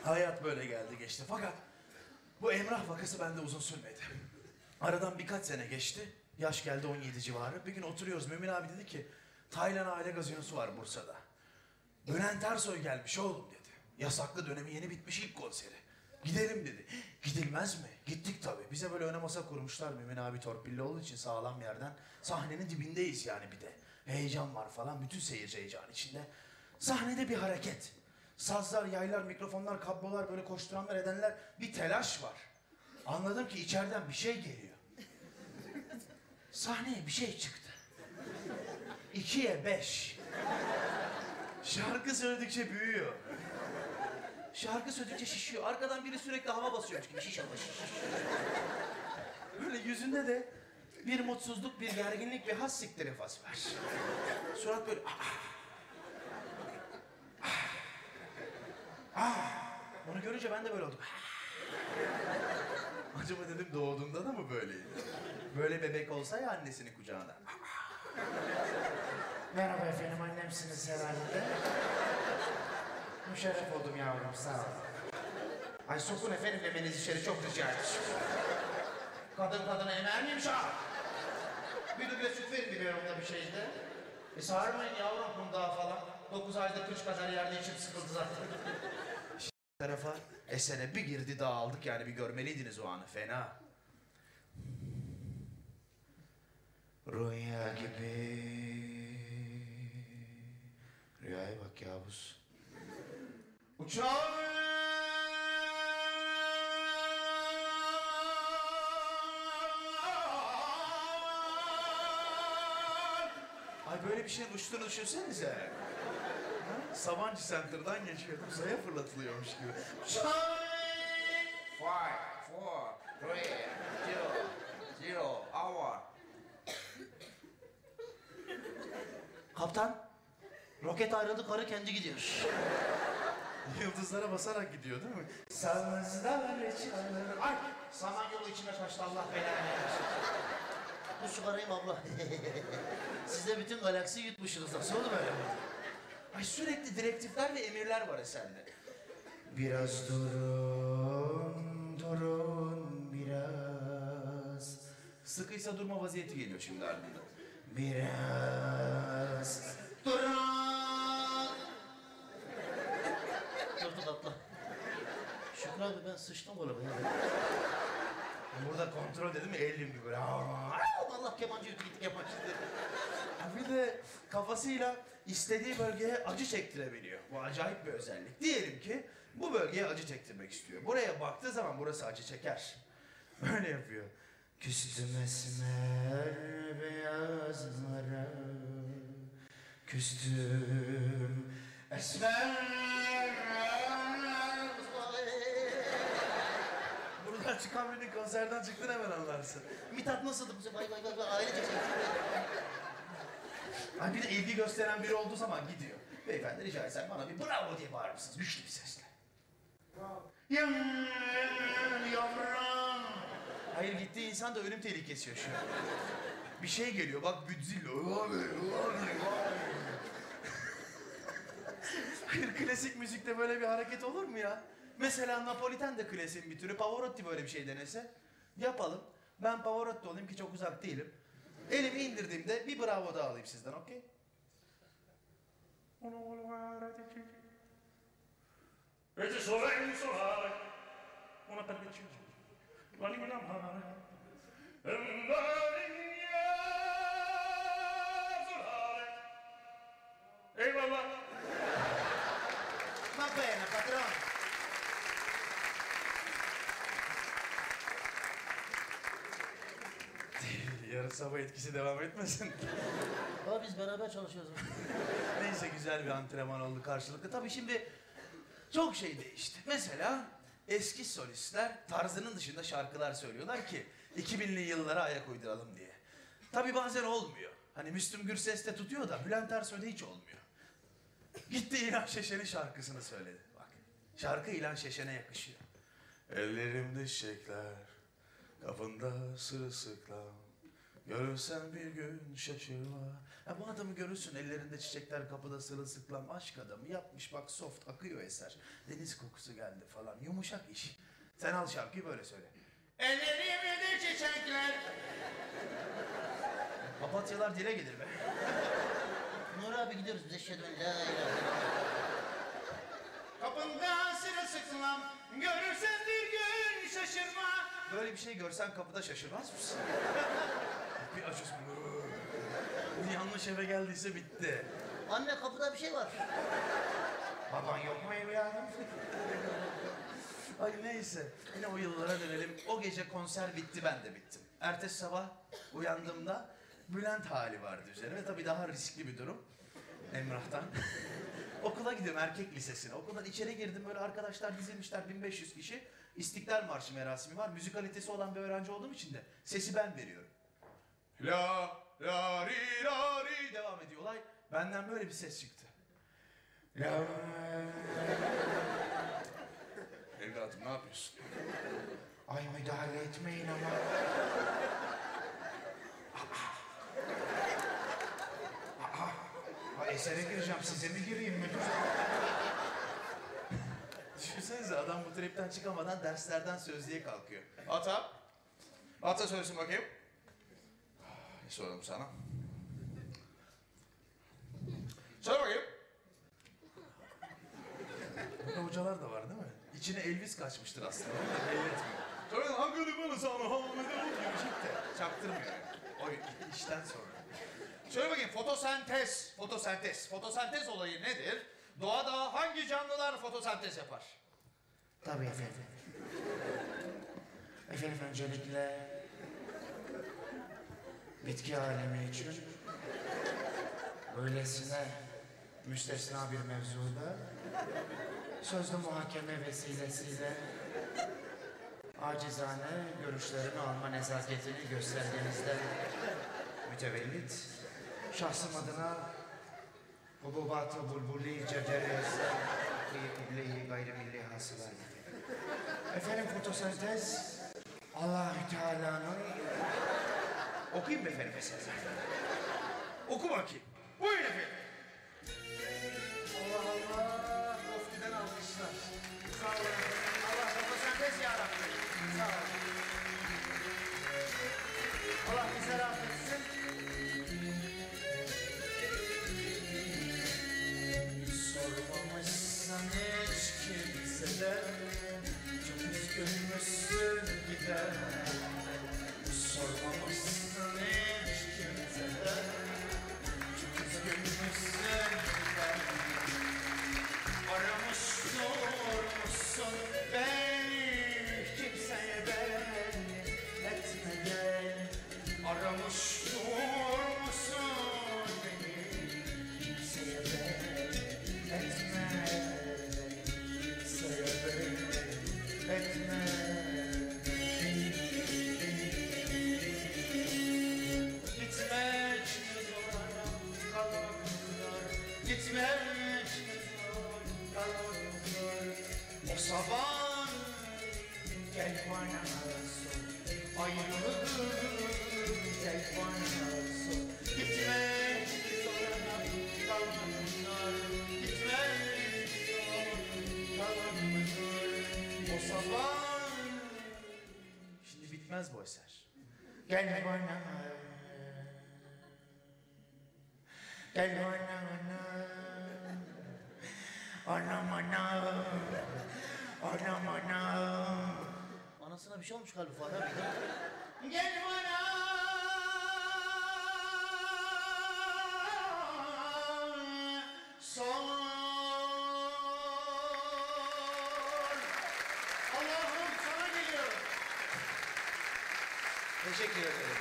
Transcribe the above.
Hayat böyle geldi geçti. Fakat bu Emrah vakası bende uzun sürmedi. Aradan birkaç sene geçti. Yaş geldi 17 civarı. Bir gün oturuyoruz. Mümin abi dedi ki Taylan Aile Gazinosu var Bursa'da. Bülent Ersoy gelmiş oğlum dedi. Yasaklı dönemi yeni bitmiş ilk konseri. Gidelim dedi. Gidilmez mi? Gittik tabii. Bize böyle öne masa kurmuşlar. Mümin abi torpilli olduğu için sağlam yerden. Sahnenin dibindeyiz yani bir de. Heyecan var falan. Bütün seyirci heyecan içinde. Sahnede bir hareket. Sazlar, yaylar, mikrofonlar, kablolar, böyle koşturanlar edenler. Bir telaş var. Anladım ki içeriden bir şey geliyor. Sahneye bir şey çıktı. 2'ye 5. Şarkı söyledikçe büyüyor. Şarkı söyledikçe şişiyor. Arkadan biri sürekli hava basıyormuş gibi şiş hava şiş. Böyle yüzünde de bir mutsuzluk, bir gerginlik ve has siktir efas var. Surat böyle Onu görünce ben de böyle oldum. Acaba dedim doğduğunda da mı böyleydi? Böyle bebek olsa ya annesinin kucağına. Merhaba efendim, annemsiniz herhalde. Müşerref oldum yavrum, sağ ol. Ay sokun efendim memenizi içeri, çok rica ederim. Kadın kadına emer miymiş ha? Bir duble süt verin biberonda bir şeyde. Sağırmayın yavrum kundağı falan. 9 ayda kıç kadar yerde içim sıkıldı zaten. Tarafa esere bir girdi dağıldık yani, bir görmeliydiniz o anı, fena. Rüya gibi. Rüyaya bak kabus. Uçağım. Ay böyle bir şeyin uçtuğunu düşünsenize. Ha? Sabancı Center'dan geçiyordum, uzaya fırlatılıyormuş gibi. 5, 4, 3, 2, 0, hour. Kaptan, roket ayrıldı, karı kendi gidiyor. Yıldızlara basarak gidiyor değil mi? Sazlar çalır. Ay, samanyolu içime kaçtı, Allah belanı versin. Bu sigarayım abla. Siz de bütün galaksi yutmuşsunuz. Nasıl oldu böyle? Ay sürekli direktifler ve emirler var eserde. Biraz durun, durun biraz. Sıkıysa durma vaziyeti geliyor şimdi ardından. Biraz durun. Durduk abla. Şükrü abi ben sıçtım galiba. Burada kontrol dedim mi elim gibi böyle. Allah kemancı yuttu gitti kemancı. Bir de kafasıyla istediği bölgeye acı çektirebiliyor. Bu acayip bir özellik. Diyelim ki bu bölgeye acı çektirmek istiyor. Buraya baktığı zaman burası acı çeker. Böyle yapıyor. Küstüm esmer beyazlara. Küstüm esmer. Buradan çıkan birinin konserden çıktın hemen anlarsın. Mithat nasıldı bu sefer? Vay vay vay ailece şey. Ay bir de ilgi gösteren biri olduğu zaman gidiyor. Beyefendi rica etsem bana bir bravo diye bağırır mısınız? Güçlü bir sesle. Yavrum. Hayır, gittiği insan da ölüm tehlikesi yaşıyor. Bir şey geliyor bak, Godzilla. Hayır, klasik müzikte böyle bir hareket olur mu ya? Mesela Napoliten de klasiğin bir türü. Pavarotti böyle bir şey denese. Yapalım. Ben Pavarotti olayım ki çok uzak değilim. Elimi indirdiğimde bir bravo daha alayım sizden, okey? E sole in solare, una pellicina, la lingua mare, e la lingua solare. Eyvallah. Va bene, patron. Yarın sabah etkisi devam etmesin. Ama biz beraber çalışıyoruz. Neyse, güzel bir antrenman oldu karşılıklı. Tabii şimdi çok şey değişti. Mesela eski solistler tarzının dışında şarkılar söylüyorlar ki 2000'li yıllara ayak uyduralım diye. Tabii bazen olmuyor. Hani Müslüm Gürses de tutuyor da Bülent Ersoy'da hiç olmuyor. Gitti İlhan Şeşen'in şarkısını söyledi. Bak, şarkı İlhan Şeşen'e yakışıyor. Ellerimde çiçekler, kapında sırılsıklam, Görürsen bir gün şaşırma. Ya bu adamı görürsün, ellerinde çiçekler, kapıda sırılsıklam, aşk adamı yapmış, bak soft akıyor eser. Deniz kokusu geldi falan, yumuşak iş. Sen al şarkıyı böyle söyle. Ellerimde çiçekler. Papatyalar dile gelir be. Nuri abi gidiyoruz biz eşhedü en la ilahe illallah. Kapında sırılsıklam. Görürsen bir gün şaşırma. Böyle bir şey görsen kapıda şaşırmaz mısın? Bir açıyorsun. Bu yanlış eve geldiyse bitti. Anne kapıda bir şey var. Baban yok mu evladım? Ay neyse, yine o yıllara dönelim. O gece konser bitti, ben de bittim. Ertesi sabah uyandığımda Bülent hali vardı üzerine. Tabii daha riskli bir durum. Emrah'tan. Okula gidiyorum, erkek lisesine. Okuldan içeri girdim, böyle arkadaşlar dizilmişler, 1500 kişi. İstiklal Marşı merasimi var. Müzikalitesi olan bir öğrenci olduğum için de sesi ben veriyorum. La, la, ri, la, ri devam ediyor olay. Benden böyle bir ses çıktı. La. Evladım ne yapıyorsun? Ay müdahale etmeyin ama. Aa, esere gireceğim, size mi gireyim müdür? Düşünsenize adam bu tripten çıkamadan derslerden sözlüğe kalkıyor. Ata. Ata söylesin bakayım. Ne sordum sana? Söyle bakayım. Burada hocalar da var değil mi? İçine Elvis kaçmıştır aslında. Onu da belli etmiyor. Söyle hangi bana sana hamile olmayacak de çaktırmıyor yani. O işten sonra. Söyle bakayım fotosentez. Fotosentez. Fotosentez olayı nedir? Doğada hangi canlılar fotosentez yapar? Tabii efendim. Efendim öncelikle bitki alemi için öylesine müstesna bir mevzuda sözlü muhakeme vesilesiyle acizane görüşlerimi alma nezaketini gösterdiğinizden mütevellit şahsım adına hububat-ı bulbuli cevceriyesine kıyıkibli gayrimilli hasılar. Efendim fotosentez Allah-u Teala'nın Okuyayım mı efendim mesela? Oku bakayım. Buyurun efendim. Allah Allah. Ofti'den almışlar. Sağ olun. Allah fotosentez yarabbim. Sağ olun. Allah bize rahmet etsin. Sormamışsan hiç kimseden çok üzgünmüşsün gider. Sormamışsın hiç kimseden çok üzgünmüşsün gider. Aramış durmuşsun beni kimseye belli etmeden. Aramış durmuşsun beni kimseye belli etmeden. Kimseye belli etmeden. Gitmek ne zor, kalmak ne zor. Gitmek ne zor, kalmak ne zor. O sabah gel bana sor, ayrılık gel bana sor. Gitmek ne zor, kalmak ne zor. Gitmek ne zor, kalmak ne zor. O sabah. Şimdi bitmez bu eser. gel bana. Gel bana anam anam anam anam. Anasına bir şey olmuş galiba Fuat abi. Gel bana sor. Allah'ım sana geliyorum. Teşekkür ederim.